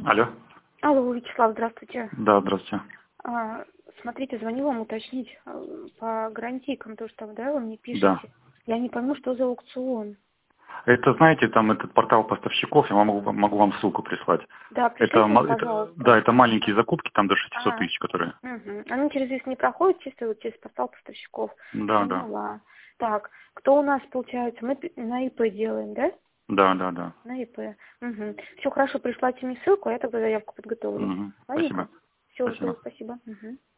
Алло. Алло, Вячеслав, здравствуйте. Да, здравствуйте. Смотрите, звоню вам уточнить по гарантийкам, то, что да, вы мне Да. пишете. Я не пойму, что за аукцион. Это, знаете, там этот портал поставщиков, я могу вам ссылку прислать. Да, Это, пришлите мне, пожалуйста. да, это маленькие закупки, там до 600 Ага. тысяч, которые. Угу. Они через весь не проходят, чисто вот через портал поставщиков. Да, да. Поняла. Так, кто у нас, получается, мы на ИП делаем, да? Да, да, да. На ИП. Угу. Все хорошо, прислайте мне ссылку, а я тогда заявку подготовлю. Угу. Ладненько? Спасибо. Все, жду, Спасибо. спасибо. Угу.